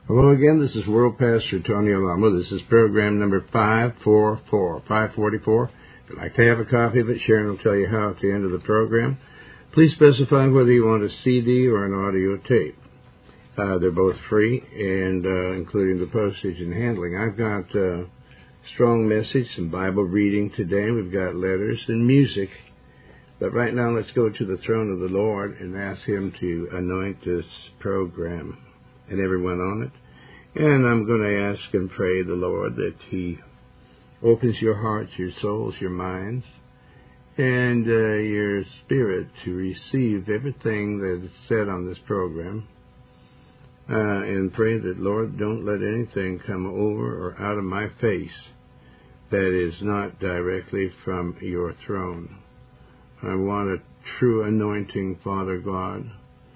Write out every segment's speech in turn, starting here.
Hello again, this is World Pastor Tony Alamo. This is program number 544. If you'd like to have a copy of it, Sharon will tell you how at the end of the program. Please specify whether you want a CD or an audio tape. They're both free, and including the postage and handling. I've got strong message, some Bible reading today. We've got letters and music. But right now, let's go to the throne of the Lord and ask Him to anoint this program and everyone on it. And I'm going to ask and pray the Lord that He opens your hearts, your souls, your minds, and your spirit to receive everything that is said on this program. And pray that, Lord, don't let anything come over or out of my face that is not directly from your throne. I want a true anointing, Father God,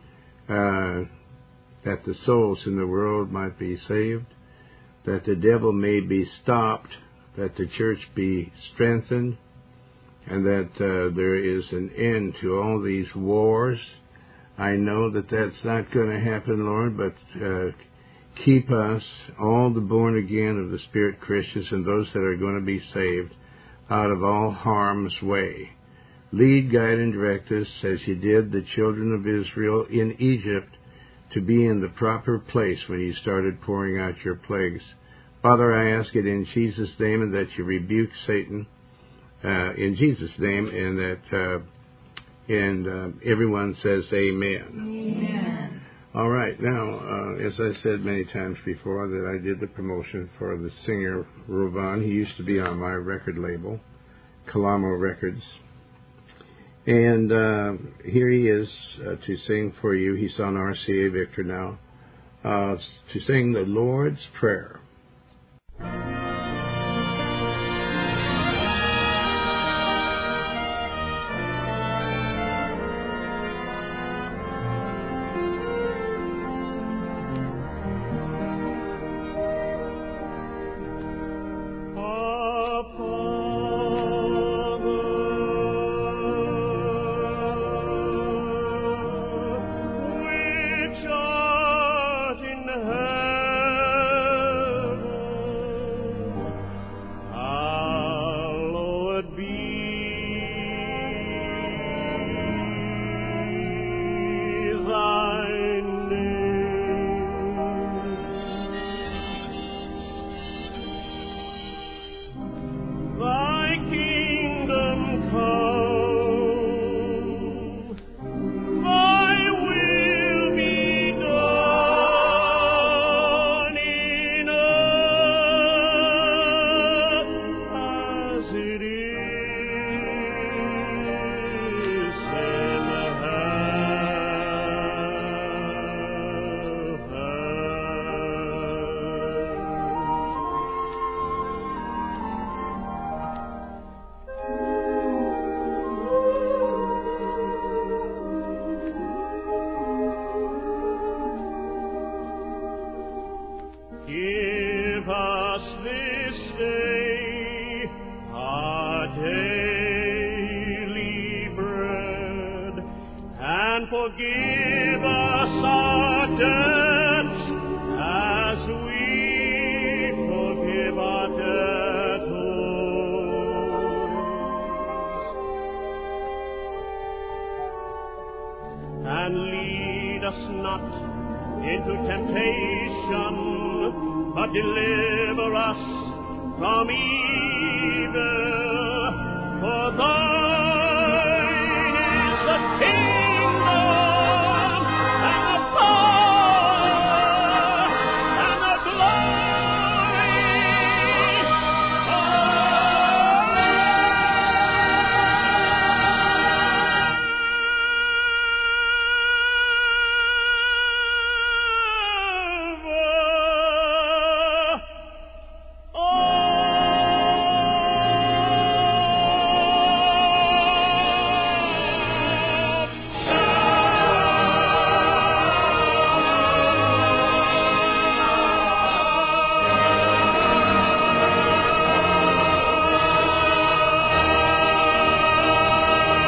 that the souls in the world might be saved, that the devil may be stopped, that the church be strengthened, and that there is an end to all these wars. I know that that's not going to happen, Lord, but keep us, all the born-again of the Spirit Christians and those that are going to be saved, out of all harm's way. Lead, guide, and direct us as you did the children of Israel in Egypt to be in the proper place when you started pouring out your plagues. Father, I ask it in Jesus' name, and that you rebuke Satan in Jesus' name, and that everyone says amen. Amen. All right. Now, as I said many times before, that I did the promotion for the singer Rovan. He used to be on my record label, Kalamo Records. And here he is to sing for you. He's on RCA Victor now, to sing the Lord's Prayer. Forgive us our debts as we forgive our debtors. And lead us not into temptation, but deliver us from evil. For thine is the kingdom,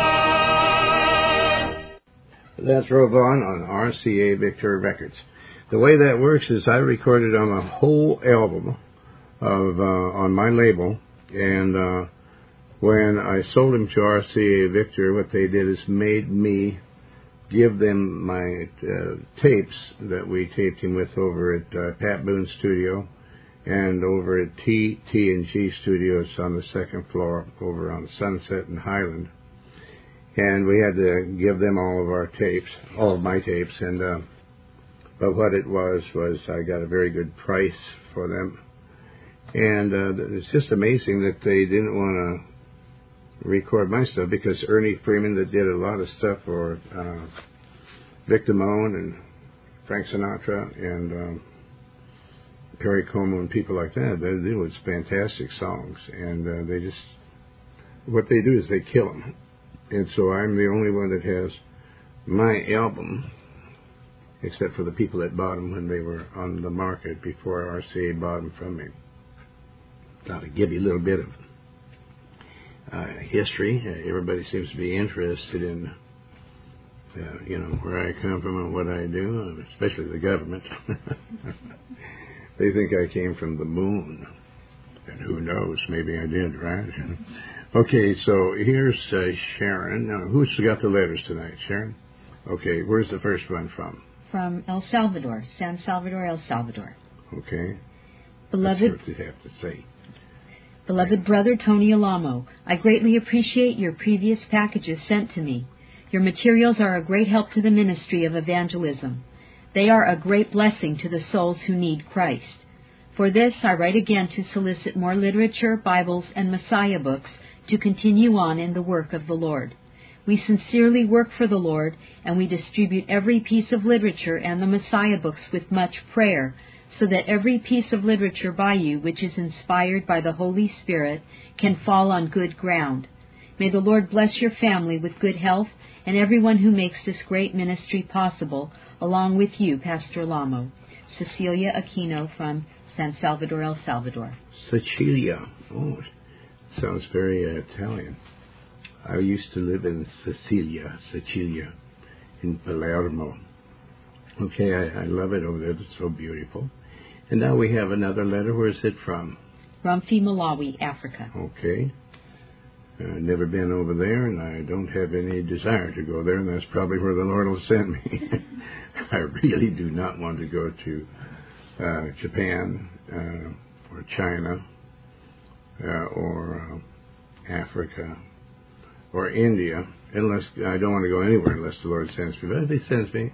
That's Rovan on RCA Victor Records. The way that works is I recorded on a whole album on my label, and when I sold them to RCA Victor, what they did is made me give them my tapes that we taped him with over at Pat Boone's studio and over at T&G Studios on the second floor over on Sunset and Highland. And we had to give them all of our tapes, all of my tapes, and but what it was I got a very good price for them. And it's just amazing that they didn't want to record my stuff, because Ernie Freeman, that did a lot of stuff for Vic Damone and Frank Sinatra and Perry Como and people like that, they do it's fantastic songs, and they just, what they do is they kill them. And so I'm the only one that has my album, except for the people that bought them when they were on the market before RCA bought them from me. Now, to give you a little bit of history, everybody seems to be interested in, where I come from and what I do, especially the government. They think I came from the moon, and who knows, maybe I did, right? Okay, so here's Sharon. Now, who's got the letters tonight, Sharon? Okay, where's the first one from? From El Salvador, San Salvador, El Salvador. Okay. Beloved, that's what you have to say. Beloved brother Tony Alamo, I greatly appreciate your previous packages sent to me. Your materials are a great help to the ministry of evangelism. They are a great blessing to the souls who need Christ. For this, I write again to solicit more literature, Bibles, and Messiah books to continue on in the work of the Lord. We sincerely work for the Lord, and we distribute every piece of literature and the Messiah books with much prayer, so that every piece of literature by you, which is inspired by the Holy Spirit, can fall on good ground. May the Lord bless your family with good health and everyone who makes this great ministry possible, along with you, Pastor Alamo. Cecilia Aquino from San Salvador, El Salvador. Cecilia. Oh, sounds very Italian. I used to live in Sicilia, in Palermo. Okay, I love it over there. It's so beautiful. And now we have another letter. Where is it from? Rumfi, Malawi, Africa. Okay. I've never been over there, and I don't have any desire to go there, and that's probably where the Lord will send me. I really do not want to go to Japan or China or Africa or India, unless I don't want to go anywhere unless the Lord sends me. But if He sends me,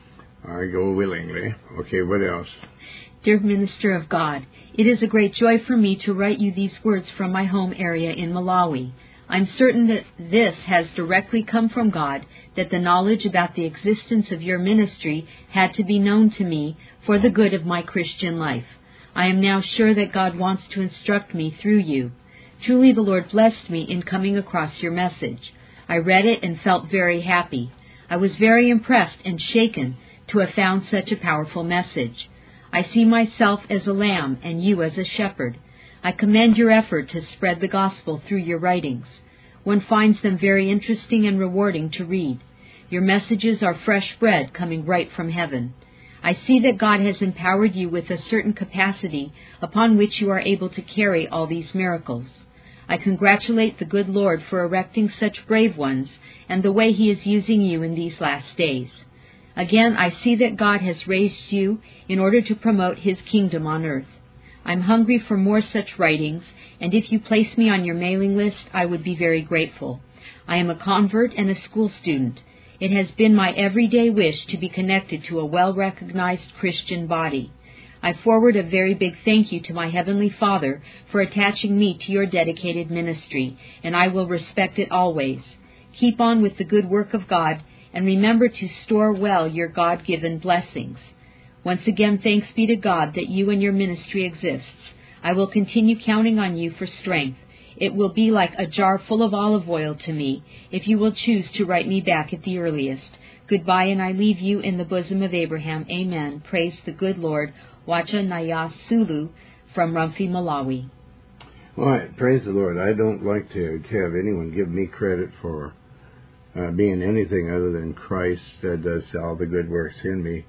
I go willingly. Okay, what else? Dear Minister of God, it is a great joy for me to write you these words from my home area in Malawi. I'm certain that this has directly come from God, that the knowledge about the existence of your ministry had to be known to me for the good of my Christian life. I am now sure that God wants to instruct me through you. Truly the Lord blessed me in coming across your message. I read it and felt very happy. I was very impressed and shaken to have found such a powerful message. I see myself as a lamb and you as a shepherd. I commend your effort to spread the gospel through your writings. One finds them very interesting and rewarding to read. Your messages are fresh bread coming right from heaven. I see that God has empowered you with a certain capacity upon which you are able to carry all these miracles. I congratulate the good Lord for erecting such brave ones and the way He is using you in these last days. Again, I see that God has raised you in order to promote His kingdom on earth. I'm hungry for more such writings, and if you place me on your mailing list, I would be very grateful. I am a convert and a school student. It has been my everyday wish to be connected to a well-recognized Christian body. I forward a very big thank you to my Heavenly Father for attaching me to your dedicated ministry, and I will respect it always. Keep on with the good work of God, and remember to store well your God-given blessings. Once again, thanks be to God that you and your ministry exists. I will continue counting on you for strength. It will be like a jar full of olive oil to me, if you will choose to write me back at the earliest. Goodbye, and I leave you in the bosom of Abraham. Amen. Praise the good Lord. Wacha Naya Sulu from Rumfi, Malawi. All right, praise the Lord. I don't like to have anyone give me credit for being anything other than Christ that does all the good works in me.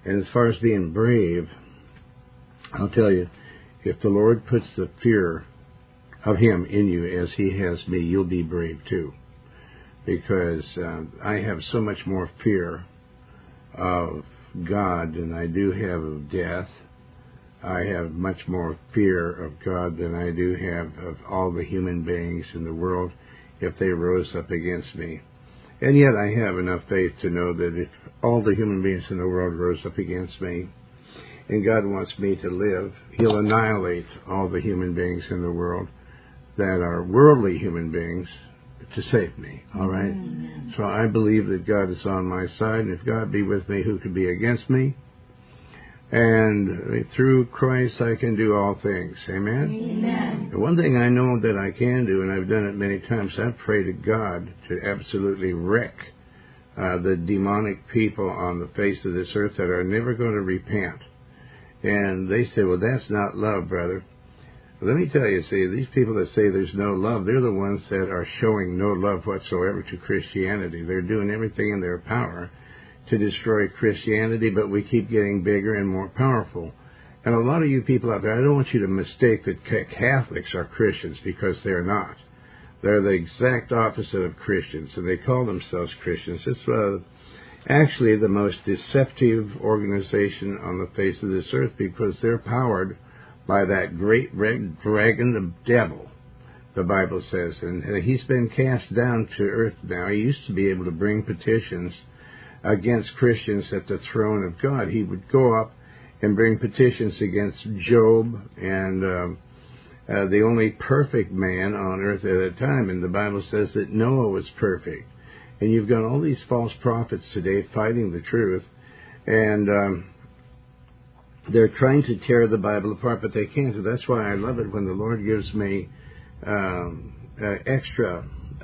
And as far as being brave, I'll tell you, if the Lord puts the fear of Him in you as He has me, you'll be brave too. Because I have so much more fear of God than I do have of death. I have much more fear of God than I do have of all the human beings in the world if they rose up against me. And yet I have enough faith to know that if all the human beings in the world rose up against me, and God wants me to live, He'll annihilate all the human beings in the world that are worldly human beings to save me, all right? Amen. So I believe that God is on my side, and if God be with me, who could be against me? And through Christ, I can do all things. Amen? Amen. The one thing I know that I can do, and I've done it many times, I pray to God to absolutely wreck the demonic people on the face of this earth that are never going to repent. And they say, well, that's not love, brother. Let me tell you, see, these people that say there's no love, they're the ones that are showing no love whatsoever to Christianity. They're doing everything in their power to destroy Christianity, but we keep getting bigger and more powerful. And a lot of you people out there, I don't want you to mistake that Catholics are Christians, because they're not. They're the exact opposite of Christians, and they call themselves Christians. It's actually the most deceptive organization on the face of this earth, because they're powered by that great red dragon, the devil, the Bible says. And he's been cast down to earth now. He used to be able to bring petitions against Christians at the throne of God. He would go up and bring petitions against Job and the only perfect man on earth at that time. And the Bible says that Noah was perfect. And you've got all these false prophets today fighting the truth. And they're trying to tear the Bible apart, but they can't. So that's why I love it when the Lord gives me extra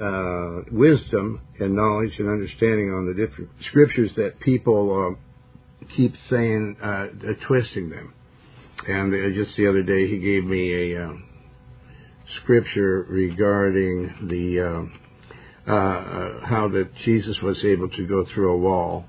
wisdom and knowledge and understanding on the different scriptures that people keep saying, twisting them. And just the other day, he gave me a scripture regarding the how that Jesus was able to go through a wall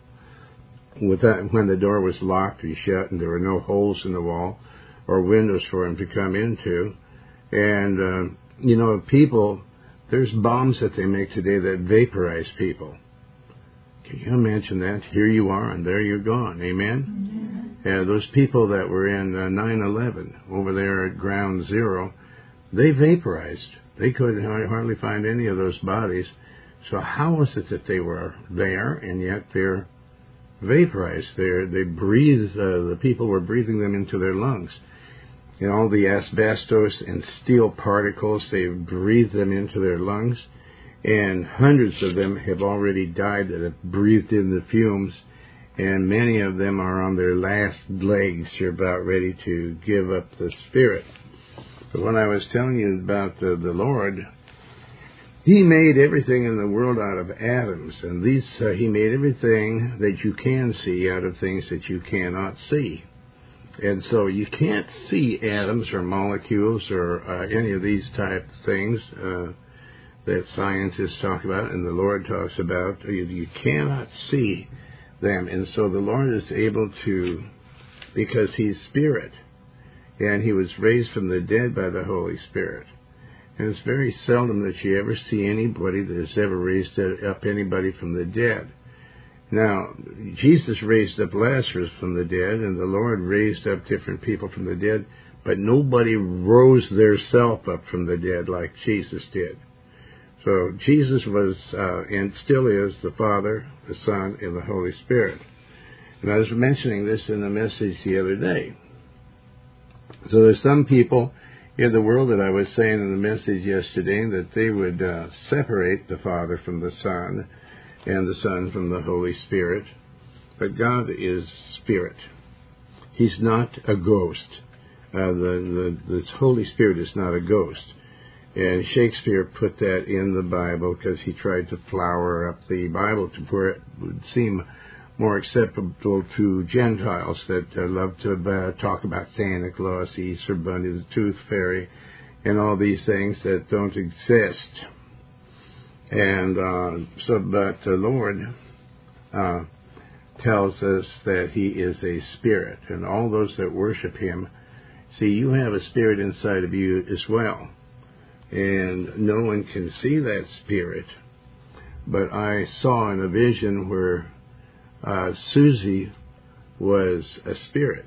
when the door was locked and shut and there were no holes in the wall or windows for him to come into. And, people, there's bombs that they make today that vaporize people. Can you imagine that? Here you are and there you're gone. Amen? Mm-hmm. Those people that were in 9/11 over there at Ground Zero, they vaporized. They couldn't hardly find any of those bodies. So how was it that they were there and yet they're vaporized? They breathed, the people were breathing them into their lungs. And all the asbestos and steel particles, they breathed them into their lungs. And hundreds of them have already died that have breathed in the fumes. And many of them are on their last legs. They're about ready to give up the spirit. But when I was telling you about the Lord, He made everything in the world out of atoms. And He made everything that you can see out of things that you cannot see. And so you can't see atoms or molecules or any of these type of things that scientists talk about and the Lord talks about. You cannot see them. And so the Lord is able to, because He's Spirit, and He was raised from the dead by the Holy Spirit. And it's very seldom that you ever see anybody that has ever raised up anybody from the dead. Now, Jesus raised up Lazarus from the dead, and the Lord raised up different people from the dead, but nobody rose their self up from the dead like Jesus did. So Jesus was, and still is, the Father, the Son, and the Holy Spirit. And I was mentioning this in the message the other day. So there's some people in the world that I was saying in the message yesterday that they would separate the Father from the Son and the Son from the Holy Spirit. But God is Spirit. He's not a ghost. The Holy Spirit is not a ghost. And Shakespeare put that in the Bible because he tried to flower up the Bible to where it would seem more acceptable to Gentiles that love to talk about Santa Claus, Easter Bunny, the Tooth Fairy, and all these things that don't exist. And but the Lord tells us that he is a spirit, and all those that worship him, see, you have a spirit inside of you as well. And no one can see that spirit, but I saw in a vision where Susie was a spirit,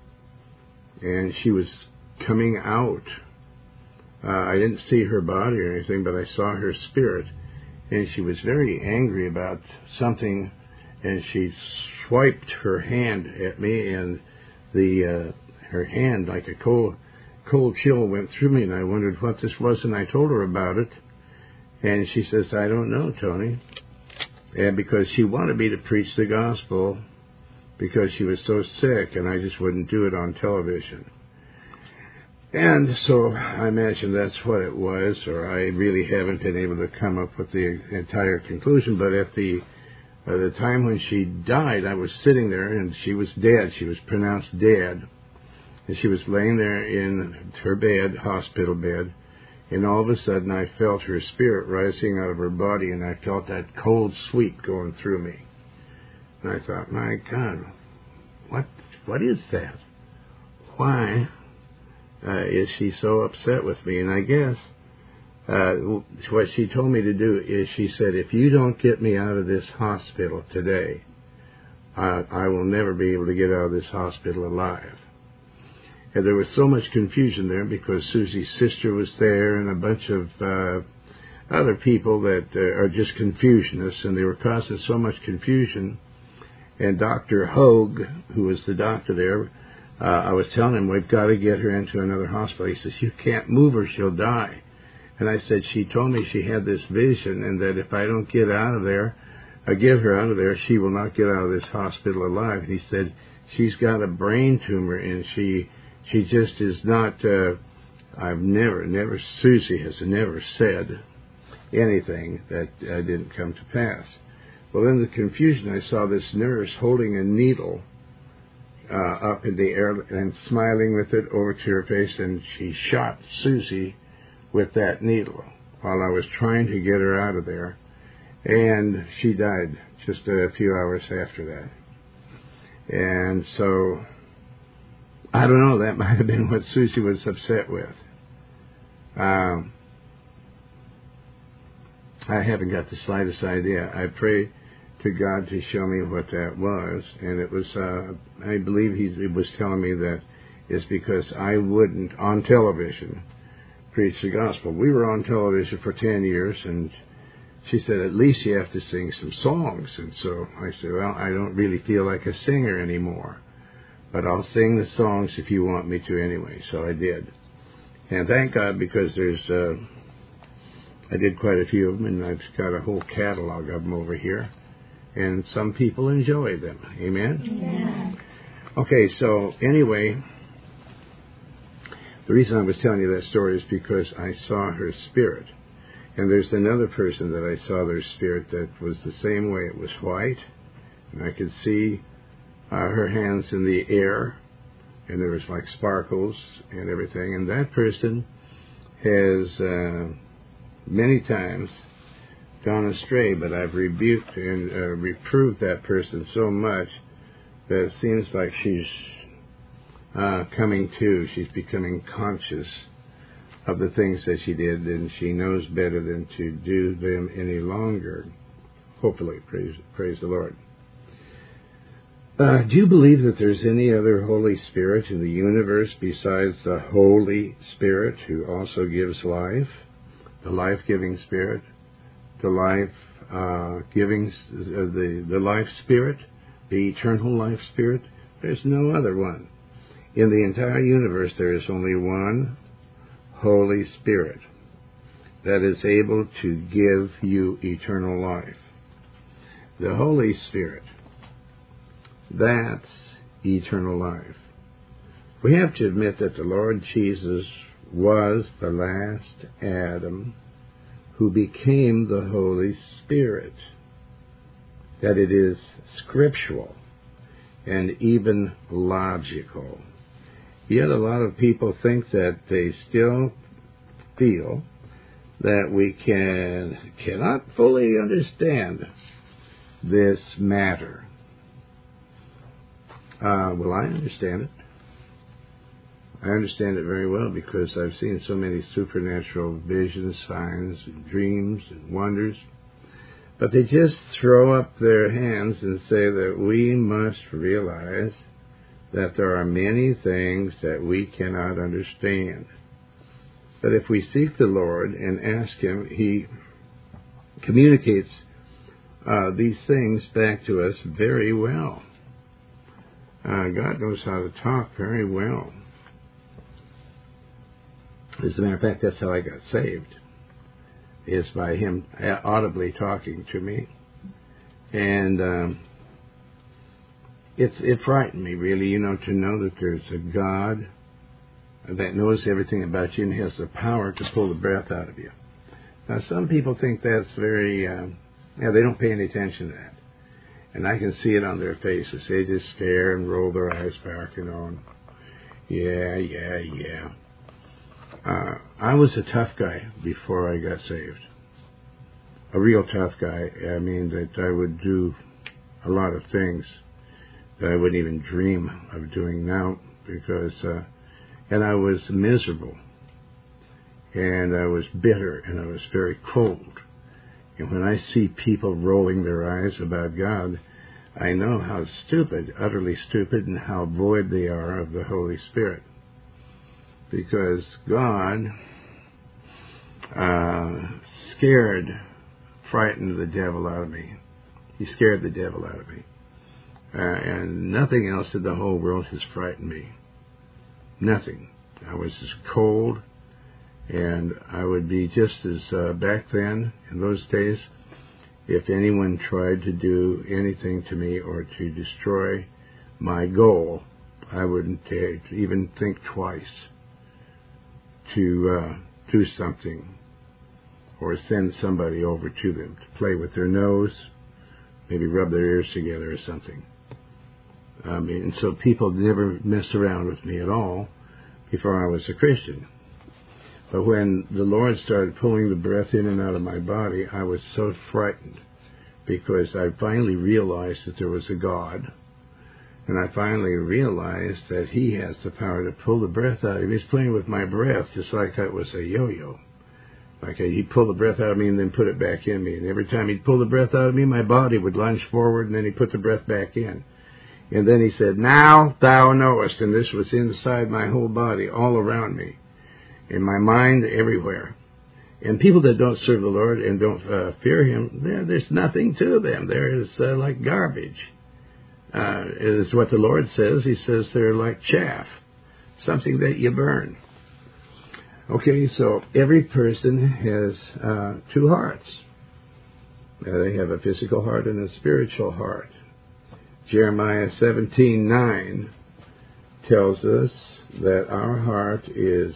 and she was coming out. I didn't see her body or anything, but I saw her spirit, and she was very angry about something, and she swiped her hand at me, and her hand, like a cold chill, went through me, and I wondered what this was, and I told her about it, and she says, I don't know, Tony. And because she wanted me to preach the gospel because she was so sick, and I just wouldn't do it on television. And so I imagine that's what it was, or I really haven't been able to come up with the entire conclusion. But at the time when she died, I was sitting there, and she was dead. She was pronounced dead. And she was laying there in her bed, hospital bed, and all of a sudden I felt her spirit rising out of her body, and I felt that cold sweep going through me. And I thought, my God, what is that? Why is she so upset with me? And I guess what she told me to do is she said, if you don't get me out of this hospital today, I will never be able to get out of this hospital alive. And there was so much confusion there because Susie's sister was there and a bunch of other people that are just confusionists, and they were causing so much confusion. And Dr. Hogue, who was the doctor there, I was telling him, we've got to get her into another hospital. He says, you can't move her, she'll die. And I said, she told me she had this vision, and that if I don't get out of there, get her out of there, she will not get out of this hospital alive. And he said, she's got a brain tumor, and she just is not, Susie has never said anything that didn't come to pass. Well, in the confusion, I saw this nurse holding a needle up in the air and smiling with it over to her face, and she shot Susie with that needle while I was trying to get her out of there. And she died just a few hours after that. And so, I don't know, that might have been what Susie was upset with. I haven't got the slightest idea. I pray to God to show me what that was, and it was, I believe he was telling me that it's because I wouldn't, on television, preach the gospel. We were on television for 10 years, and she said, at least you have to sing some songs. And so I said, well, I don't really feel like a singer anymore, but I'll sing the songs if you want me to anyway. So I did. And thank God, because I did quite a few of them, and I've got a whole catalog of them over here. And some people enjoy them. Amen? Yeah. Okay, so anyway, the reason I was telling you that story is because I saw her spirit. And there's another person that I saw their spirit that was the same way. It was white, and I could see her hands in the air, and there was like sparkles and everything. And that person has many times gone astray, but I've rebuked and reproved that person so much that it seems like she's coming to. She's becoming conscious of the things that she did, and she knows better than to do them any longer. Hopefully, praise the Lord. Do you believe that there's any other Holy Spirit in the universe besides the Holy Spirit who also gives life, the life-giving Spirit, the life-giving, the life Spirit, the eternal life Spirit? There's no other one. In the entire universe, there is only one Holy Spirit that is able to give you eternal life. The Holy Spirit, that's eternal life. We have to admit that the Lord Jesus was the last Adam who became the Holy Spirit, that it is scriptural and even logical. Yet a lot of people think that they still feel that we cannot fully understand this matter. Well, I understand it. I understand it very well because I've seen so many supernatural visions, signs, and dreams and wonders. But they just throw up their hands and say that we must realize that there are many things that we cannot understand. But if we seek the Lord and ask Him, He communicates these things back to us very well. God knows how to talk very well. As a matter of fact, that's how I got saved, is by Him audibly talking to me. And it frightened me, really, to know that there's a God that knows everything about you and has the power to pull the breath out of you. Now, some people think that's very, they don't pay any attention to that. And I can see it on their faces. They just stare and roll their eyes back, and yeah. I was a tough guy before I got saved. A real tough guy. I mean, that I would do a lot of things that I wouldn't even dream of doing now because, and I was miserable. And I was bitter, and I was very cold. And when I see people rolling their eyes about God, I know how stupid, utterly stupid, and how void they are of the Holy Spirit. Because God frightened the devil out of me. He scared the devil out of me. And nothing else in the whole world has frightened me. Nothing. I was as cold, and I would be just as, back then, in those days, if anyone tried to do anything to me or to destroy my goal, I wouldn't even think twice to do something or send somebody over to them to play with their nose, maybe rub their ears together or something. I mean, so people never messed around with me at all before I was a Christian. But when the Lord started pulling the breath in and out of my body, I was so frightened because I finally realized that there was a God. And I finally realized that He has the power to pull the breath out of me. He's playing with my breath just like it was a yo-yo. Like He'd pull the breath out of me and then put it back in me. And every time He'd pull the breath out of me, my body would lunge forward, and then He'd put the breath back in. And then He said, "Now thou knowest." And this was inside my whole body, all around me, in my mind, everywhere. And people that don't serve the Lord and don't fear Him, there's nothing to them. They're like garbage. It is what the Lord says. He says they're like chaff, something that you burn. Okay, so every person has two hearts. They have a physical heart and a spiritual heart. Jeremiah 17:9 tells us that our heart is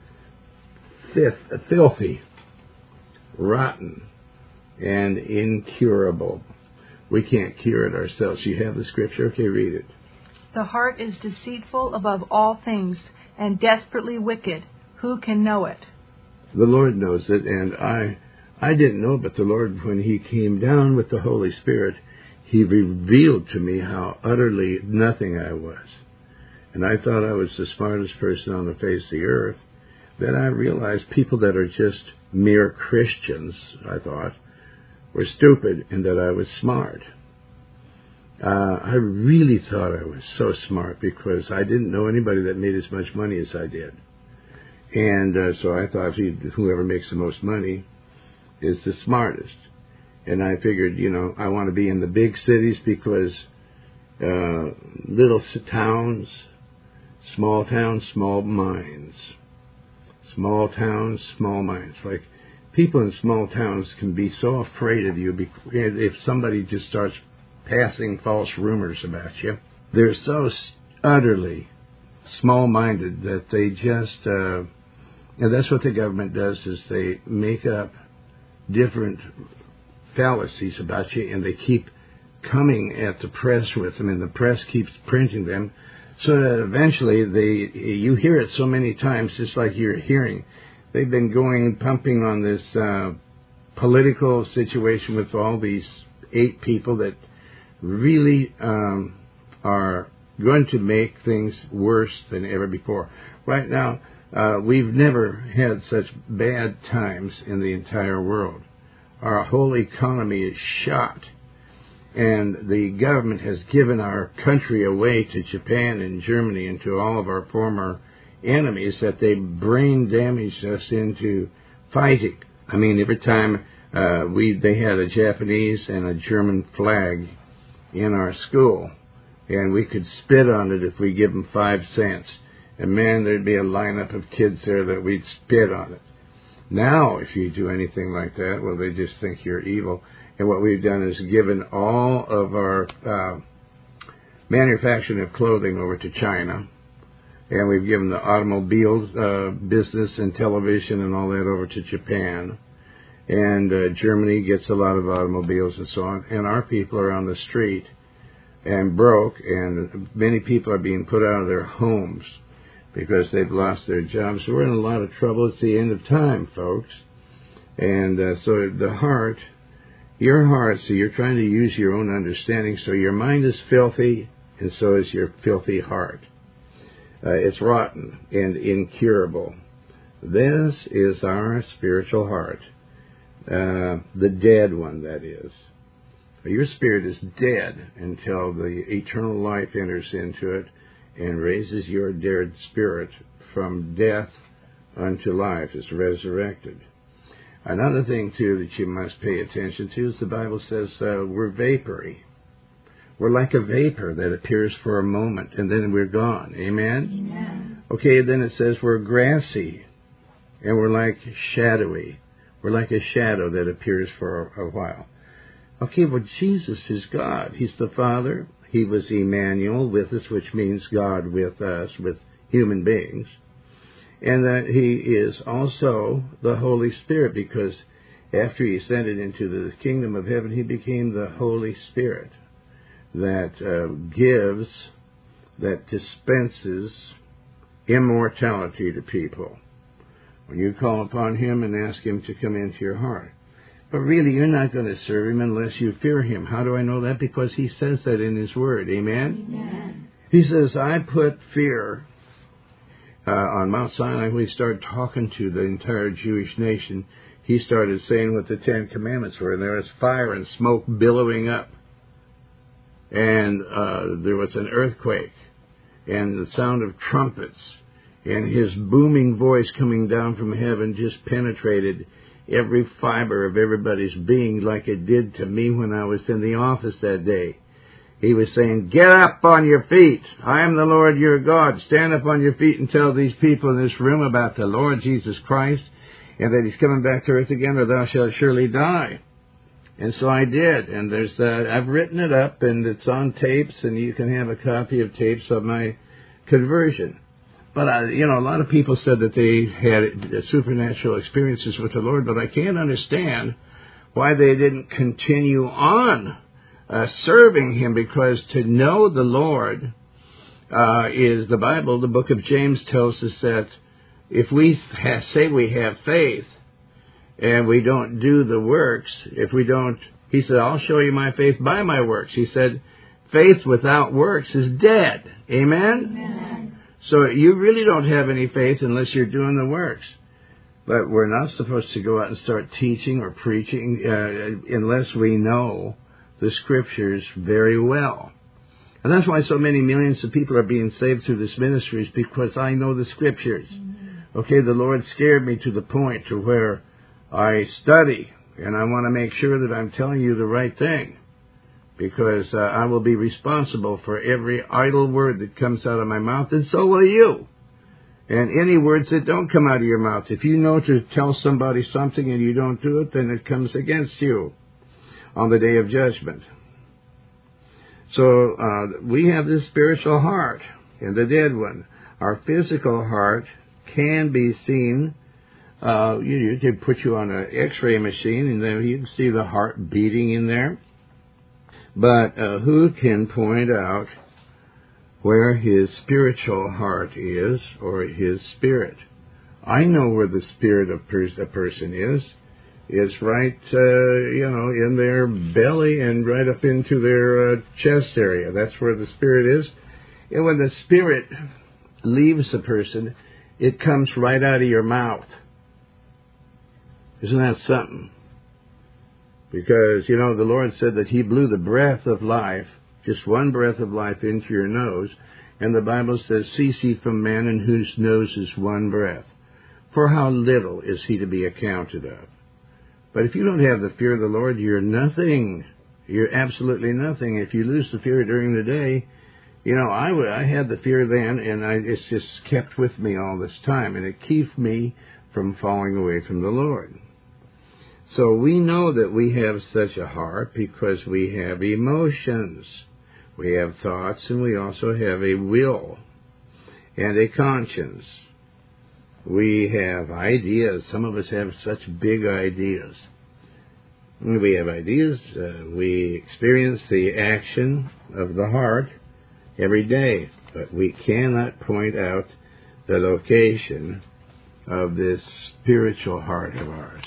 filthy, rotten, and incurable. We can't cure it ourselves. You have the scripture? Okay, read it. The heart is deceitful above all things and desperately wicked. Who can know it? The Lord knows it, and I didn't know, but the Lord, when He came down with the Holy Spirit, He revealed to me how utterly nothing I was. And I thought I was the smartest person on the face of the earth. Then I realized people that are just mere Christians, I thought, were stupid and that I was smart. I really thought I was so smart because I didn't know anybody that made as much money as I did. And so I thought whoever makes the most money is the smartest. And I figured, I want to be in the big cities because little towns, small minds. Small towns, small minds. Like, people in small towns can be so afraid of you if somebody just starts passing false rumors about you. They're so utterly small-minded that they just, and that's what the government does, is they make up different fallacies about you, and they keep coming at the press with them, and the press keeps printing them, so that eventually you hear it so many times, just like you're hearing. They've been pumping on this political situation with all these 8 people that really are going to make things worse than ever before. Right now, we've never had such bad times in the entire world. Our whole economy is shot, and the government has given our country away to Japan and Germany and to all of our former enemies that they brain damaged us into fighting. I mean, every time they had a Japanese and a German flag in our school, and we could spit on it if we give them 5 cents. And man, there'd be a lineup of kids there that we'd spit on it. Now, if you do anything like that, well, they just think you're evil. And what we've done is given all of our manufacturing of clothing over to China. And we've given the automobile business and television and all that over to Japan. And Germany gets a lot of automobiles and so on. And our people are on the street and broke, and many people are being put out of their homes because they've lost their jobs. So we're in a lot of trouble. It's the end of time, folks. And so the heart, your heart, so you're trying to use your own understanding. So your mind is filthy, and so is your filthy heart. It's rotten and incurable. This is our spiritual heart, the dead one, that is. Your spirit is dead until the eternal life enters into it and raises your dead spirit from death unto life. It's resurrected. Another thing, too, that you must pay attention to is the Bible says we're vapory. We're like a vapor that appears for a moment, and then we're gone. Amen? Amen. Okay, then it says we're grassy, and we're like shadowy. We're like a shadow that appears for a while. Okay, well, Jesus is God. He's the Father. He was Emmanuel with us, which means God with us, with human beings. And that He is also the Holy Spirit, because after He ascended into the kingdom of heaven, He became the Holy Spirit that gives, that dispenses immortality to people. When you call upon Him and ask Him to come into your heart. But really, you're not going to serve Him unless you fear Him. How do I know that? Because He says that in His Word. Amen? Amen. He says, I put fear on Mount Sinai. When He started talking to the entire Jewish nation, He started saying what the 10 Commandments were. And there was fire and smoke billowing up. And there was an earthquake. And the sound of trumpets. And His booming voice coming down from heaven just penetrated every fiber of everybody's being, like it did to me when I was in the office that day. He was saying, get up on your feet. I am the Lord your God. Stand up on your feet and tell these people in this room about the Lord Jesus Christ and that He's coming back to earth again, or thou shalt surely die. And so I did. And I've written it up, and it's on tapes, and you can have a copy of tapes of my conversion. But, a lot of people said that they had supernatural experiences with the Lord, but I can't understand why they didn't continue on serving Him, because to know the Lord is the Bible. The book of James tells us that if we say we have faith and we don't do the works, He said, I'll show you my faith by my works. He said, faith without works is dead. Amen? Amen. So you really don't have any faith unless you're doing the works. But we're not supposed to go out and start teaching or preaching unless we know the Scriptures very well. And that's why so many millions of people are being saved through this ministry, is because I know the Scriptures. Mm-hmm. Okay, the Lord scared me to the point to where I study, and I want to make sure that I'm telling you the right thing. Because I will be responsible for every idle word that comes out of my mouth, and so will you. And any words that don't come out of your mouth. If you know to tell somebody something and you don't do it, then it comes against you on the day of judgment. So we have this spiritual heart, and the dead one. Our physical heart can be seen. You could put you on an X-ray machine, and then you can see the heart beating in there. But who can point out where his spiritual heart is, or his spirit? I know where the spirit of a person is. It's right, in their belly and right up into their chest area. That's where the spirit is. And when the spirit leaves a person, it comes right out of your mouth. Isn't that something? Because, you know, the Lord said that He blew the breath of life, just one breath of life, into your nose. And the Bible says, cease ye from man in whose nose is one breath. For how little is he to be accounted of? But if you don't have the fear of the Lord, you're nothing. You're absolutely nothing. If you lose the fear during the day, you know, I had the fear then, and it's just kept with me all this time, and it keeps me from falling away from the Lord. So we know that we have such a heart because we have emotions. We have thoughts, and we also have a will and a conscience. We have ideas. Some of us have such big ideas. We have ideas. We experience the action of the heart every day, but we cannot point out the location of this spiritual heart of ours.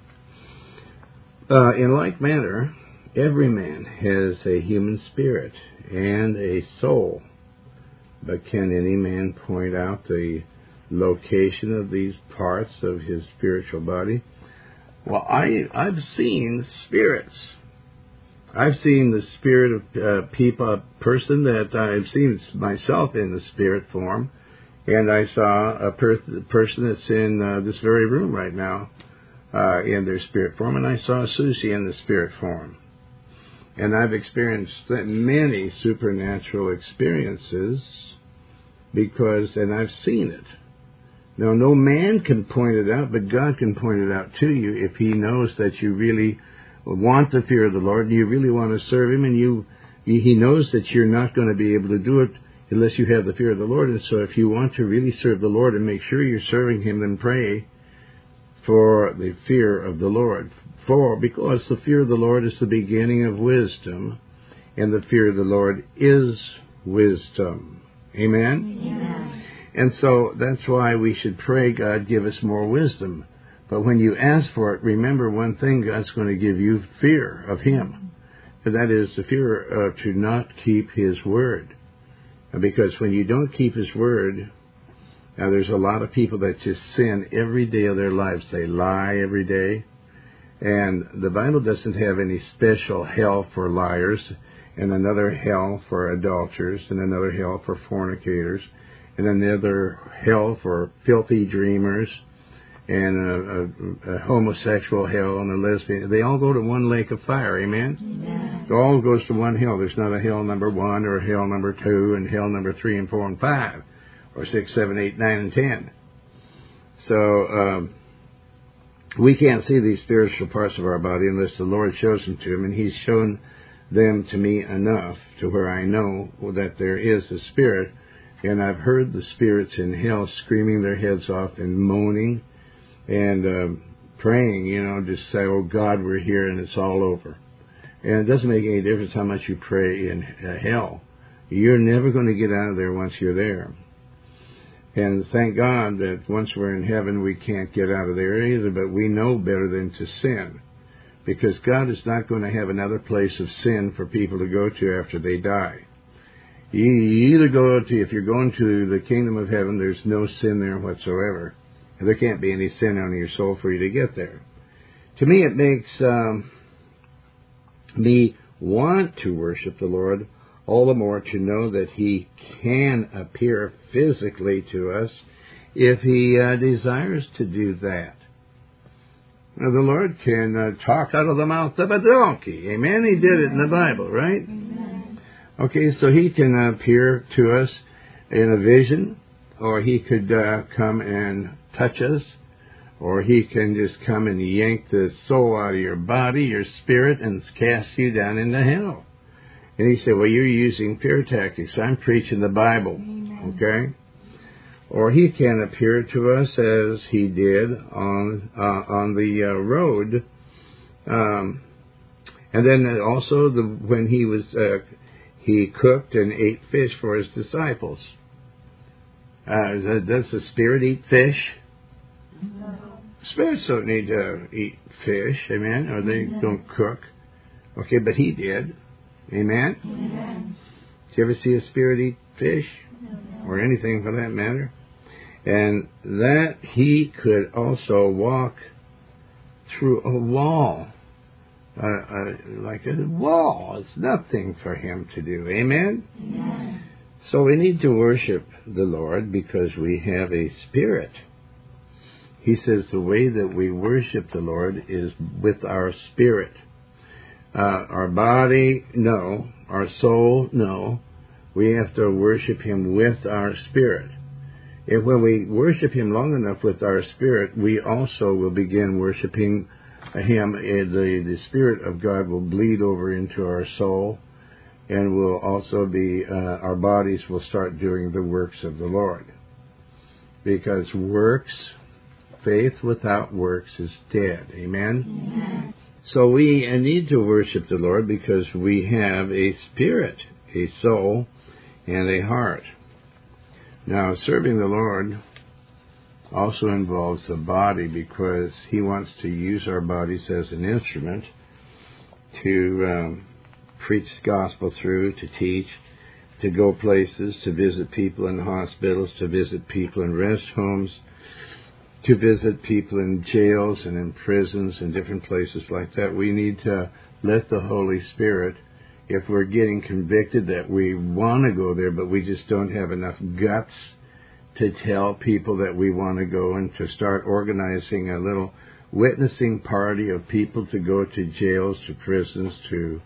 In like manner, every man has a human spirit and a soul, but can any man point out the location of these parts of his spiritual body? Well, I've seen spirits. I've seen the spirit of a person that I've seen myself in the spirit form, and I saw a person that's in this very room right now in their spirit form, and I saw Susie in the spirit form. And I've experienced many supernatural experiences and I've seen it. Now, no man can point it out, but God can point it out to you if He knows that you really want the fear of the Lord and you really want to serve Him, and He knows that you're not going to be able to do it unless you have the fear of the Lord. And so if you want to really serve the Lord and make sure you're serving Him, then pray for the fear of the Lord. Because the fear of the Lord is the beginning of wisdom, and the fear of the Lord is wisdom. Amen? Amen. And so that's why we should pray, God, give us more wisdom. But when you ask for it, remember one thing, God's going to give you fear of Him. And that is the fear to not keep His word. Because when you don't keep His word, now there's a lot of people that just sin every day of their lives. They lie every day. And the Bible doesn't have any special hell for liars, and another hell for adulterers, and another hell for fornicators, and another hell for filthy dreamers, and a homosexual hell, and a lesbian. They all go to one lake of fire, amen? Amen. It all goes to one hell. There's not a hell number 1 or a hell number 2 and hell number 3 and 4 and 5 or 6, 7, 8, 9, and 10. So we can't see these spiritual parts of our body unless the Lord shows them to Him, and He's shown them to me enough to where I know that there is a spirit. And I've heard the spirits in hell screaming their heads off and moaning and praying, just say, oh, God, we're here and it's all over. And it doesn't make any difference how much you pray in hell. You're never going to get out of there once you're there. And thank God that once we're in heaven, we can't get out of there either, but we know better than to sin. Because God is not going to have another place of sin for people to go to after they die. You either if you're going to the kingdom of heaven, there's no sin there whatsoever. And there can't be any sin on your soul for you to get there. To me, it makes me want to worship the Lord all the more to know that He can appear physically to us if He desires to do that. Now, the Lord can talk out of the mouth of a donkey. Amen? He did it in the Bible, right? Amen. Okay, so He can appear to us in a vision, or He could come and touch us, or He can just come and yank the soul out of your body, your spirit, and cast you down into hell. And He said, well, you're using fear tactics. I'm preaching the Bible. Amen. Okay? Or He can appear to us as He did on the road. And then also when He was... He cooked and ate fish for His disciples. Does the Spirit eat fish? No. Spirits don't need to eat fish, amen? Or they don't cook. Okay, but He did. Amen? Amen. Did you ever see a spirit eat fish or anything for that matter. And that he could also walk through a wall. Like a wall. It's nothing for him to do. Amen? Amen. So we need to worship the Lord because we have a spirit. He says the way that we worship the Lord is with our spirit. Our body, no. Our soul, no. We have to worship him with our spirit. And when we worship him long enough with our spirit, we also will begin worshiping him. The Spirit of God will bleed over into our soul, and will also be, our bodies will start doing the works of the Lord. Because faith without works is dead. Amen? Amen. So we need to worship the Lord because we have a spirit, a soul, and a heart. Now, serving the Lord also involves the body because he wants to use our bodies as an instrument to preach the gospel through, to teach, to go places, to visit people in hospitals, to visit people in rest homes, to visit people in jails and in prisons and different places like that. We need to let the Holy Spirit, if we're getting convicted that we want to go there, but we just don't have enough guts to tell people that we want to go, and to start organizing a little witnessing party of people to go to jails, to prisons, to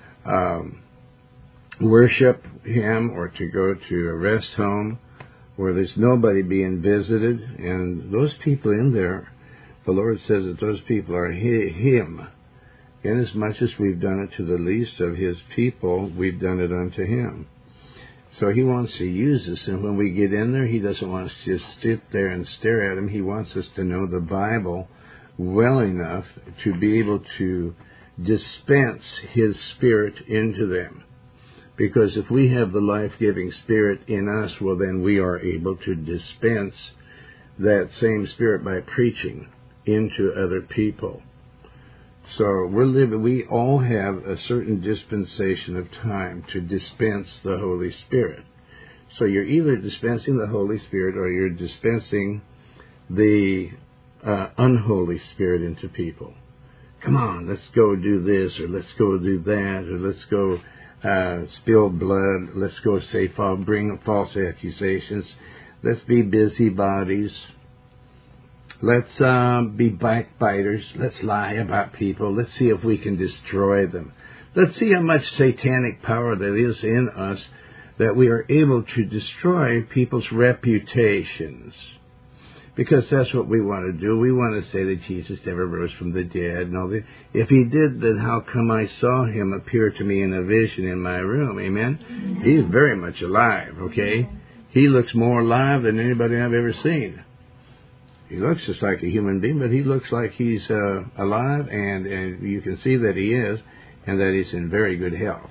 worship him, or to go to a rest home where there's nobody being visited. And those people in there, the Lord says that those people are him. Inasmuch as we've done it to the least of his people, we've done it unto him. So he wants to use us, and when we get in there, he doesn't want us to just sit there and stare at him. He wants us to know the Bible well enough to be able to dispense his Spirit into them. Because if we have the life-giving Spirit in us, well, then we are able to dispense that same Spirit by preaching into other people. So we all have a certain dispensation of time to dispense the Holy Spirit. So you're either dispensing the Holy Spirit or you're dispensing the unholy Spirit into people. Come on, let's go do this, or let's go do that, or let's go spill blood, let's go bring false accusations, let's be busybodies. Let's be backbiters. Let's lie about people. Let's see if we can destroy them. Let's see how much satanic power there is in us that we are able to destroy people's reputations. Because that's what we want to do. We want to say that Jesus never rose from the dead. No, if he did, then how come I saw him appear to me in a vision in my room? Amen? He's very much alive, okay? He looks more alive than anybody I've ever seen. He looks just like a human being, but he looks like he's alive, and you can see that he is, and that he's in very good health.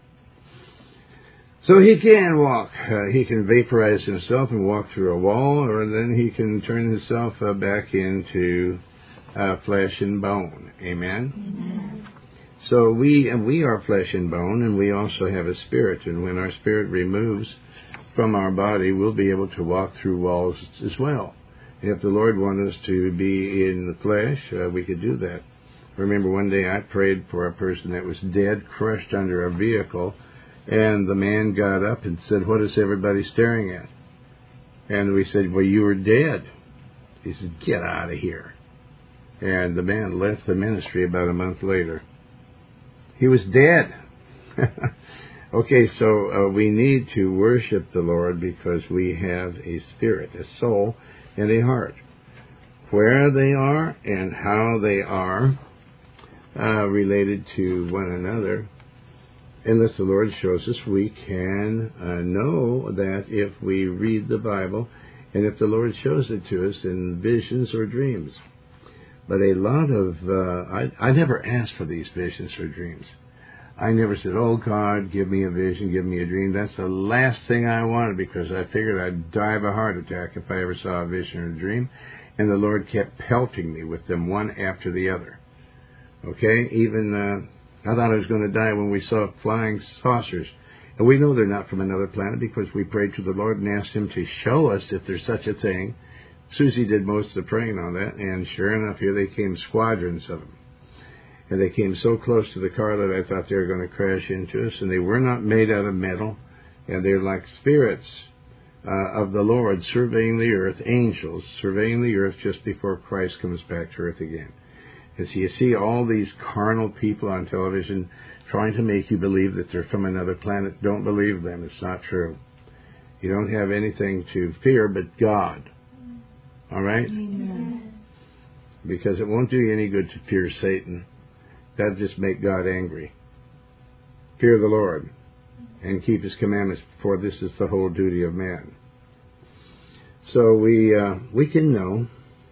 So he can walk. He can vaporize himself and walk through a wall, or then he can turn himself back into flesh and bone. Amen? Amen. So we are flesh and bone, and we also have a spirit, and when our spirit removes from our body, we'll be able to walk through walls as well. If the Lord wanted us to be in the flesh, we could do that. I remember one day I prayed for a person that was dead, crushed under a vehicle, and the man got up and said, "What is everybody staring at?" And we said, "Well, you were dead." He said, "Get out of here." And the man left the ministry about a month later. He was dead. Okay, so we need to worship the Lord because we have a spirit, a soul, and a heart. Where they are and how they are related to one another, unless the Lord shows us, we can know that if we read the Bible and if the Lord shows it to us in visions or dreams. But a lot of, I never asked for these visions or dreams. I never said, "Oh, God, give me a vision, give me a dream." That's the last thing I wanted, because I figured I'd die of a heart attack if I ever saw a vision or a dream. And the Lord kept pelting me with them one after the other. Okay? Even, I thought I was going to die when we saw flying saucers And we know they're not from another planet because we prayed to the Lord and asked Him to show us if there's such a thing. Susie did most of the praying on that, and sure enough, here they came, squadrons of them. And they came so close to the car that I thought they were going to crash into us, and they were not made out of metal, and they're like spirits of the Lord surveying the earth, angels surveying the earth just before Christ comes back to earth again. And so you see all these carnal people on television trying to make you believe that they're from another planet. Don't believe them. It's not true. You don't have anything to fear but God. All right? Amen. Because it won't do you any good to fear Satan. That'll just make God angry. Fear the Lord and keep His commandments, for this is the whole duty of man. So we can know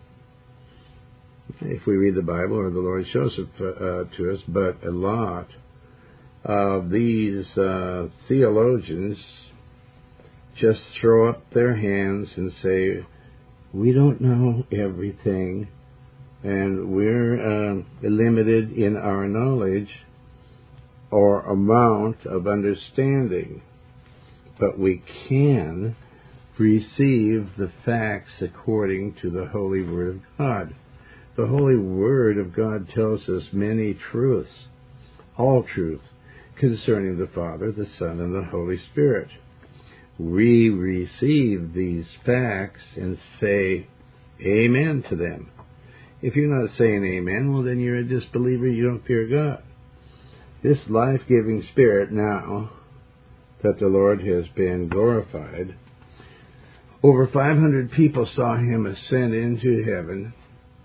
if we read the Bible or the Lord shows it to us, but a lot of these theologians just throw up their hands and say, we don't know everything, and we're limited in our knowledge or amount of understanding, but we can receive the facts according to the Holy Word of God. The Holy Word of God tells us many truths, all truth, concerning the Father, the Son, and the Holy Spirit. We receive these facts and say amen to them. If you're not saying amen, well, then you're a disbeliever. You don't fear God. This life-giving Spirit now that the Lord has been glorified, over 500 people saw Him ascend into heaven.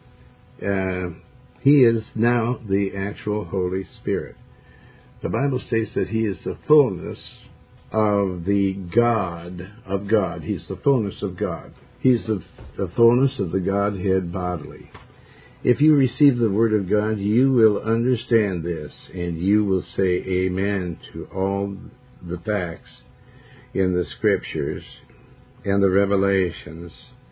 He is now the actual Holy Spirit. The Bible states that He is the fullness of the God of God. He's the fullness of God. He's the fullness of the Godhead bodily. If you receive the Word of God, you will understand this, and you will say amen to all the facts in the Scriptures and the revelations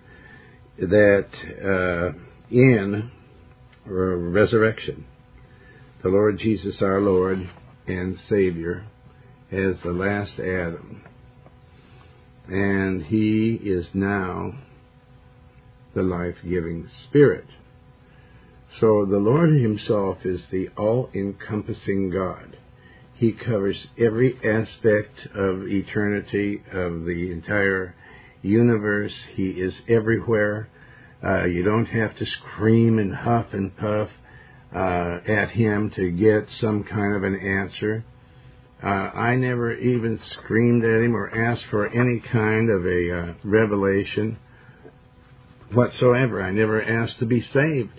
that in resurrection, the Lord Jesus, our Lord and Savior, as the last Adam, and He is now the life-giving Spirit. So the Lord Himself is the all-encompassing God. He covers every aspect of eternity, of the entire universe. He is everywhere. You don't have to scream and huff and puff at Him to get some kind of an answer. I never even screamed at Him or asked for any kind of a revelation whatsoever. I never asked to be saved.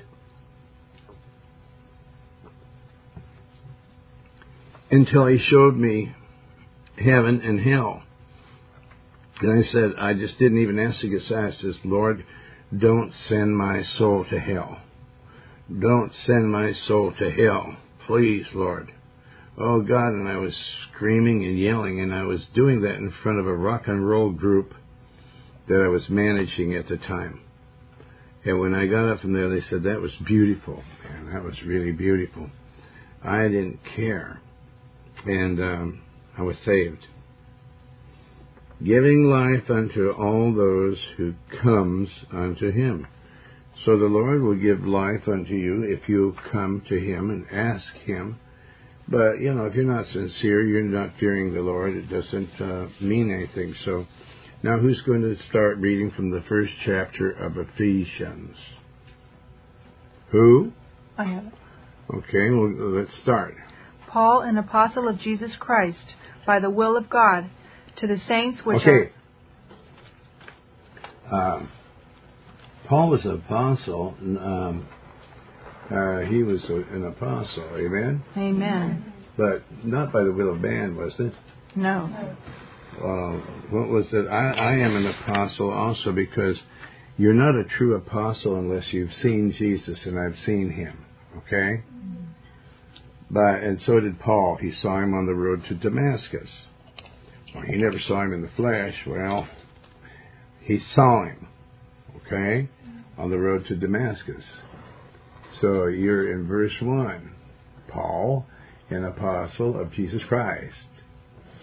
Until He showed me heaven and hell. And I said, I just didn't even ask to get saved. I says, Lord, don't send my soul to hell. Don't send my soul to hell. Please, Lord. Oh, God, and I was screaming and yelling, and I was doing that in front of a rock and roll group that I was managing at the time. And when I got up from there, they said, that was beautiful. Man, that was really beautiful. I didn't care. And I was saved. Giving life unto all those who comes unto Him. So the Lord will give life unto you if you come to Him and ask Him. But, you know, if you're not sincere, you're not fearing the Lord, it doesn't mean anything. So now who's going to start reading from the first chapter of Ephesians? Who? I have it. Okay, well, let's start. Paul, an apostle of Jesus Christ, by the will of God, to the saints which okay. Paul was an apostle. He was an apostle, amen? Amen. But not by the will of man, was it? No. What was it? I am an apostle also because you're not a true apostle unless you've seen Jesus, and I've seen Him, okay? And so did Paul. He saw Him on the road to Damascus. Well, he never saw Him in the flesh. Well, he saw Him, okay, on the road to Damascus. So you're in verse 1. Paul, an apostle of Jesus Christ.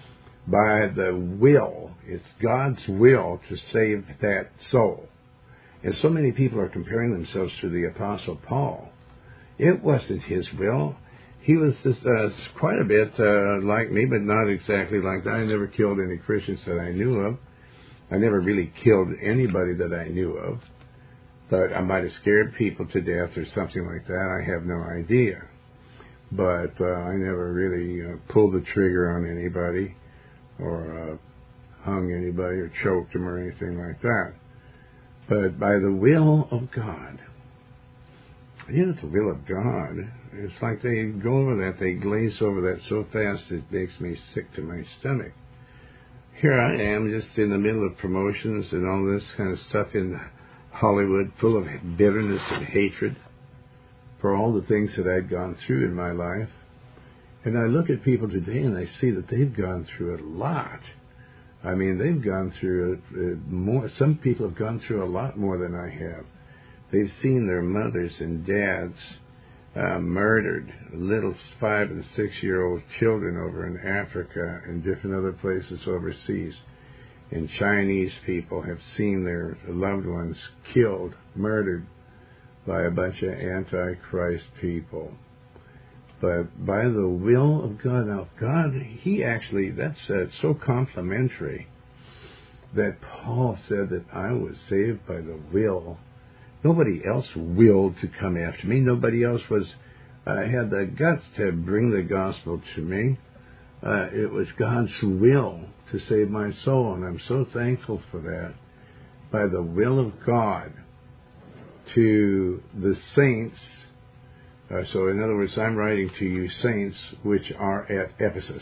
by the will. It's God's will to save that soul. And so many people are comparing themselves to the Apostle Paul. It wasn't his will. He was just, quite a bit like me, but not exactly like that. I never killed any Christians that I knew of. I never really killed anybody that I knew of. But I might have scared people to death or something like that. I have no idea. But I never really pulled the trigger on anybody or hung anybody or choked them or anything like that. But by the will of God. You know, the will of God. It's like they go over that, they glaze over that so fast it makes me sick to my stomach. Here I am just in the middle of promotions and all this kind of stuff in Hollywood, full of bitterness and hatred for all the things that I'd gone through in my life. And I look at people today and I see that they've gone through a lot. I mean, they've gone through more. Some people have gone through a lot more than I have. They've seen their mothers and dads murdered, little 5- and 6-year-old children over in Africa and different other places overseas. And Chinese people have seen their loved ones killed, murdered by a bunch of Antichrist people. But by the will of God, now God, He actually, that's so complimentary that Paul said that I was saved by the will. Nobody else willed to come after me. Nobody else had the guts to bring the gospel to me. It was God's will to save my soul, and I'm so thankful for that. By the will of God, to the saints. So in other words, I'm writing to you saints which are at Ephesus.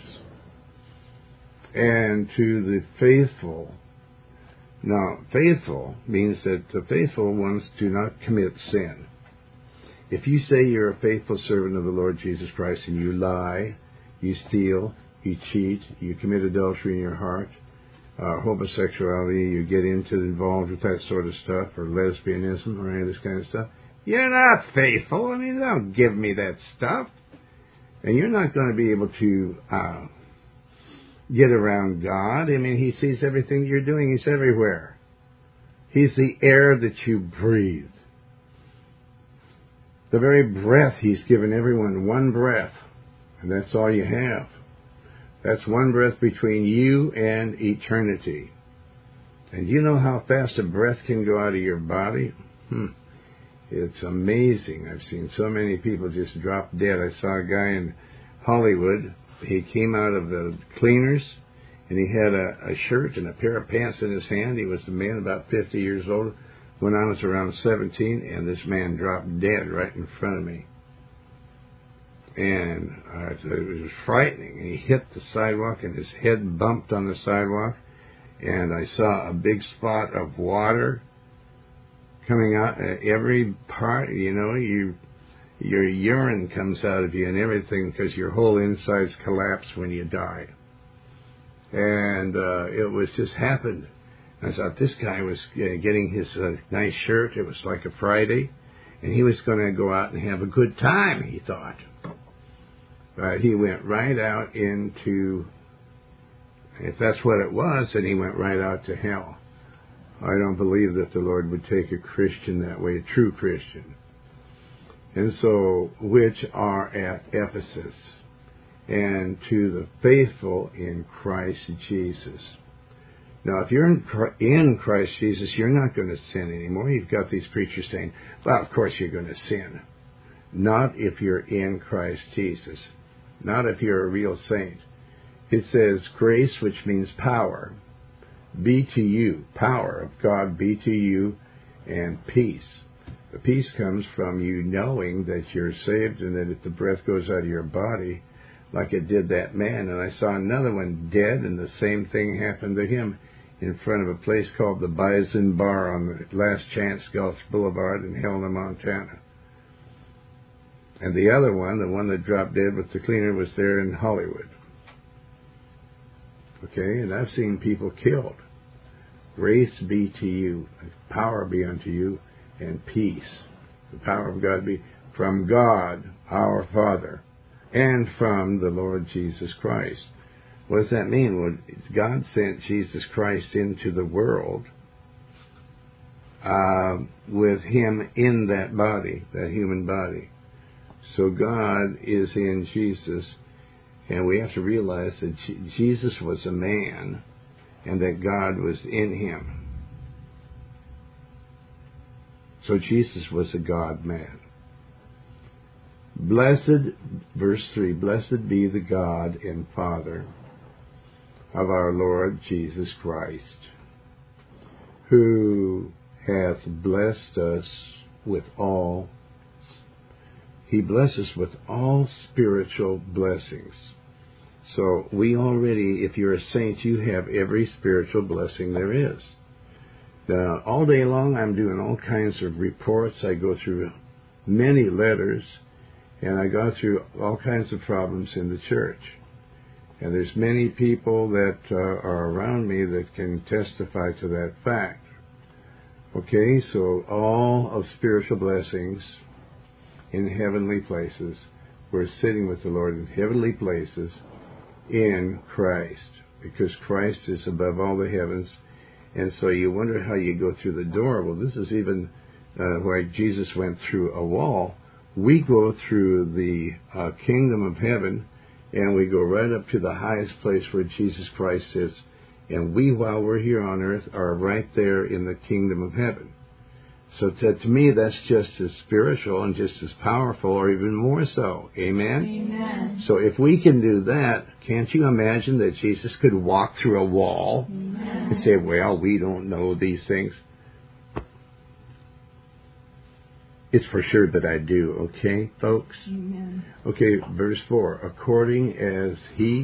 And to the faithful. Now, faithful means that the faithful ones do not commit sin. If you say you're a faithful servant of the Lord Jesus Christ and you lie, you steal, you cheat, you commit adultery in your heart, homosexuality, you get involved with that sort of stuff, or lesbianism, or any of this kind of stuff, you're not faithful. I mean, don't give me that stuff. And you're not going to be able to get around God. I mean, He sees everything you're doing. He's everywhere. He's the air that you breathe. The very breath He's given everyone, one breath. And that's all you have. That's one breath between you and eternity. And you know how fast a breath can go out of your body? It's amazing. I've seen so many people just drop dead. I saw a guy in Hollywood. He came out of the cleaners, and he had a shirt and a pair of pants in his hand. He was a man about 50 years old when I was around 17, and this man dropped dead right in front of me. And it was frightening. And he hit the sidewalk, and his head bumped on the sidewalk, and I saw a big spot of water coming out every part. You know, your urine comes out of you and everything because your whole insides collapse when you die. And it was just happened. I thought this guy was getting his nice shirt. It was like a Friday, and he was going to go out and have a good time, he thought. But he went right out into, if that's what it was, then he went right out to hell. I don't believe that the Lord would take a Christian that way, a true Christian. And so, which are at Ephesus, and to the faithful in Christ Jesus. Now, if you're in Christ Jesus, you're not going to sin anymore. You've got these preachers saying, well, of course you're going to sin. Not if you're in Christ Jesus. Not if you're a real saint. It says grace, which means power, be to you. Power of God be to you, and peace. The peace comes from you knowing that you're saved, and that if the breath goes out of your body, like it did that man. And I saw another one dead, and the same thing happened to him in front of a place called the Bison Bar on the Last Chance Gulch Boulevard in Helena, Montana. And the other one, the one that dropped dead with the cleaner, was there in Hollywood. Okay, and I've seen people killed. Grace be to you, power be unto you, and peace. The power of God be from God, our Father, and from the Lord Jesus Christ. What does that mean? Well, God sent Jesus Christ into the world with him in that body, that human body. So God is in Jesus, and we have to realize that Jesus was a man and that God was in him. So Jesus was a God-man. Blessed, verse 3, blessed be the God and Father of our Lord Jesus Christ, who hath blessed us with all, he blesses with all spiritual blessings. So we already, if you're a saint, you have every spiritual blessing there is. All day long I'm doing all kinds of reports. I go through many letters, and I go through all kinds of problems in the church. And there's many people that are around me that can testify to that fact. Okay, so all of spiritual blessings in heavenly places. We're sitting with the Lord in heavenly places in Christ, because Christ is above all the heavens. And so you wonder how you go through the door. Well, this is even why Jesus went through a wall. We go through the kingdom of heaven, and we go right up to the highest place where Jesus Christ is. And we, while we're here on earth, are right there in the kingdom of heaven. So to me, that's just as spiritual and just as powerful, or even more so. Amen? Amen. So if we can do that, can't you imagine that Jesus could walk through a wall and say, well, we don't know these things? It's for sure that I do, okay, folks? Amen. Okay, verse 4. According as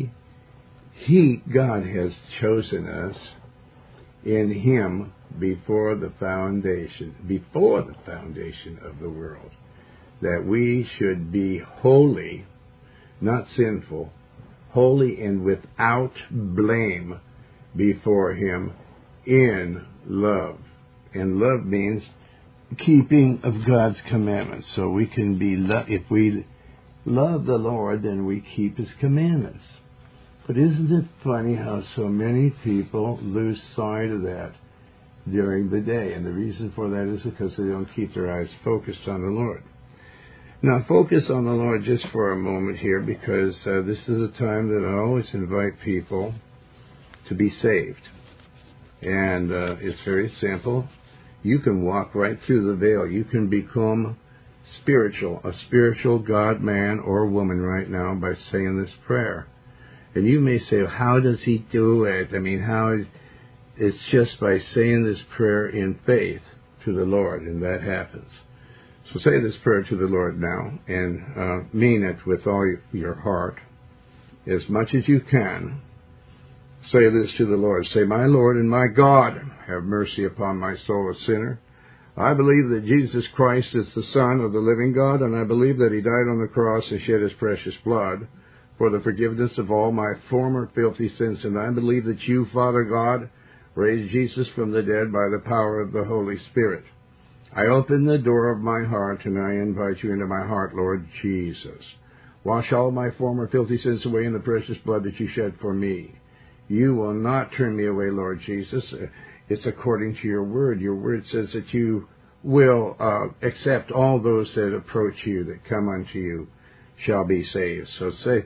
God has chosen us in him before the foundation of the world, that we should be holy, not sinful, holy and without blame before him in love. And love means keeping of God's commandments. So we can be, if we love the Lord, then we keep his commandments. But isn't it funny how so many people lose sight of that during the day? And the reason for that is because they don't keep their eyes focused on the Lord. Now, focus on the Lord just for a moment here, because this is a time that I always invite people to be saved. And it's very simple. You can walk right through the veil. You can become a spiritual God, man, or woman right now by saying this prayer. And you may say, how does he do it? I mean, it's just by saying this prayer in faith to the Lord, and that happens. So say this prayer to the Lord now, and mean it with all your heart, as much as you can. Say this to the Lord. Say, my Lord and my God, have mercy upon my soul, a sinner. I believe that Jesus Christ is the Son of the living God, and I believe that he died on the cross and shed his precious blood for the forgiveness of all my former filthy sins. And I believe that you, Father God, raised Jesus from the dead by the power of the Holy Spirit. I open the door of my heart, and I invite you into my heart, Lord Jesus. Wash all my former filthy sins away in the precious blood that you shed for me. You will not turn me away, Lord Jesus. It's according to your word. Your word says that you will accept all those that approach you, that come unto you, shall be saved. So say,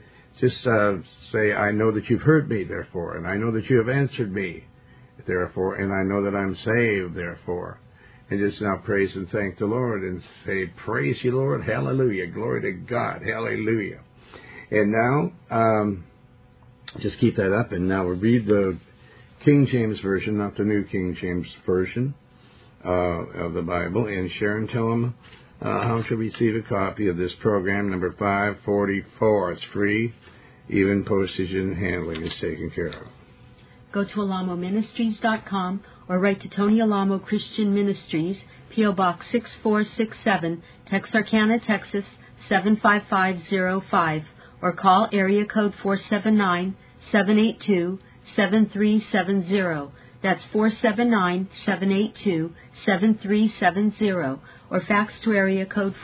I know that you've heard me, therefore, and I know that you have answered me, therefore, and I know that I'm saved, therefore. And just now praise and thank the Lord and say, praise you, Lord, hallelujah, glory to God, hallelujah. And now, just keep that up, and now we'll read the King James Version, not the New King James Version of the Bible, and Sharon, tell them how to receive a copy of this program, number 544. It's free. Even postage and handling is taken care of. Go to alamoministries.com or write to Tony Alamo Christian Ministries, P.O. Box 6467, Texarkana, Texas 75505, or call area code 479-782-7370. That's 479-782-7370. or fax to area code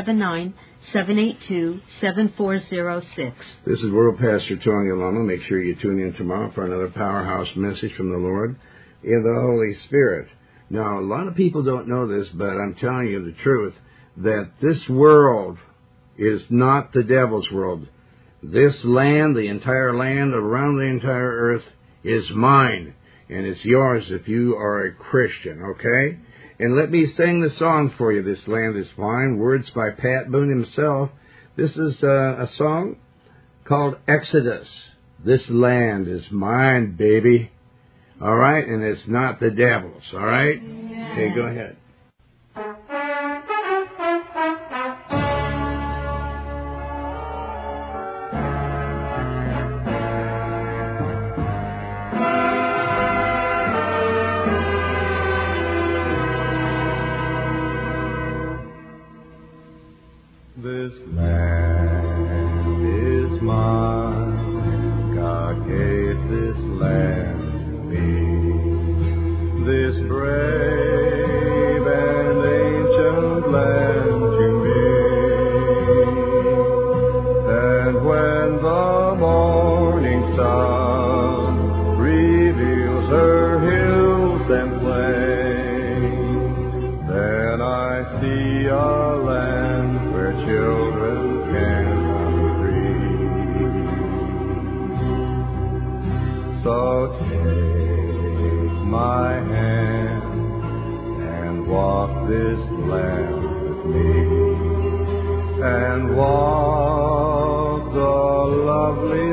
479-782-7406. This is World Pastor Tony Alamo. Make sure you tune in tomorrow for another powerhouse message from the Lord in the Holy Spirit. Now, a lot of people don't know this, but I'm telling you the truth, that this world is not the devil's world. This land, the entire land around the entire earth, is mine, and it's yours if you are a Christian, okay? And let me sing the song for you, This Land is Mine, words by Pat Boone himself. This is a song called Exodus. This land is mine, baby. All right? And it's not the devil's, all right? Yeah. Okay, go ahead. This land is mine, God gave this land to me, this brave and ancient land to me. And when the morning sun reveals her hills and plains, then I see a land where children can run free. So take my hand and walk this land with me, and walk the lovely